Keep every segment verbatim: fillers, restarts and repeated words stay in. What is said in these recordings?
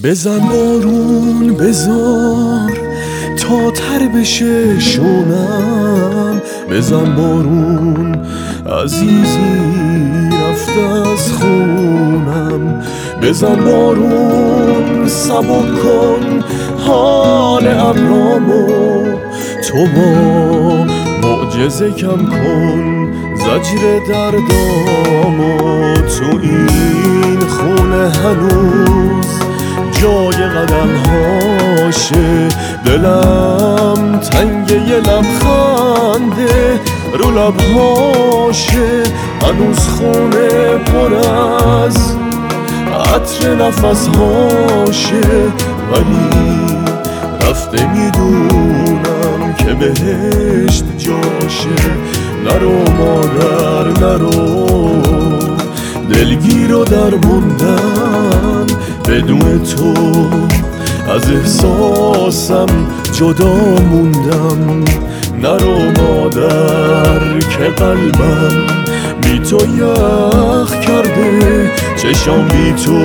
بزن بارون بزار تا تر بشه شونم، بزن بارون عزیزی رفته از خونم، بزن بارون سبک کن حال ابرامو، تو با معجزه کم کن زجر دردامو، تو این خونه هنوز جای قدم هاشه، دلم تنگ یه لبخنده رو لبهاشه، هنوز خونه پر از عطر نفس هاشه، ولی رفته میدونم که بهشت جاشه. نرو مادر نرو، دلگیر و در موندن بدون تو از احساسم جدا موندم، نرو مادر که قلبم بی تو یخ کرده، چشام بی تو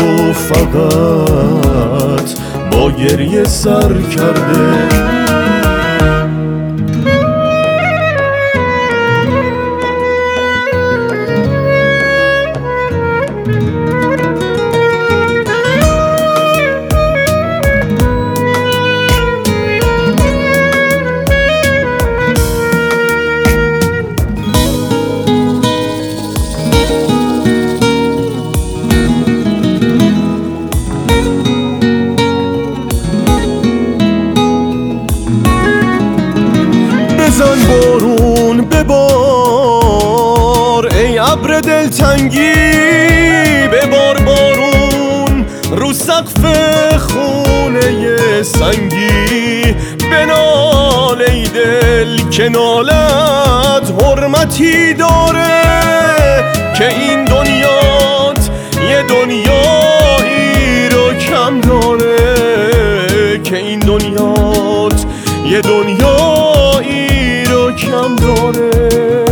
فقط با گریه سر کرده. بزن بارون ببار ای ابر دلتنگی، ببار بارون رو سقف خونه سنگی، بنال ای دل که نالت حرمتی داره، که این دنیات یه دنیایی رو کم داره، که این دنیات یه دنیایی رو کم داره.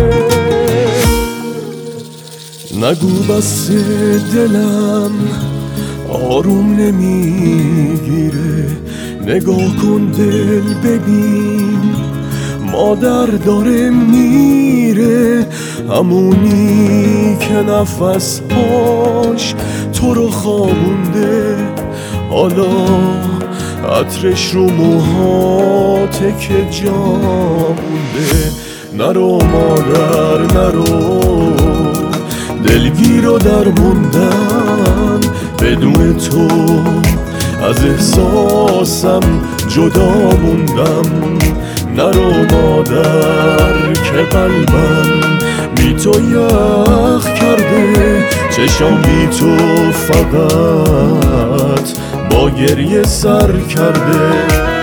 نگو بس دلم آروم نمیگیره، نگاه کن دل ببین مادر داره میره، همونی که نفس هاش تو رو خوابونده، حالا عطرش رو موهاته که جا مونده. نرو مادر نرو، دلگیر و در موندن بدون تو از احساسم جدا موندم، نرو مادر که قلبم بی تو یخ کرده، چشام بی تو فقط با گریه سر کرده.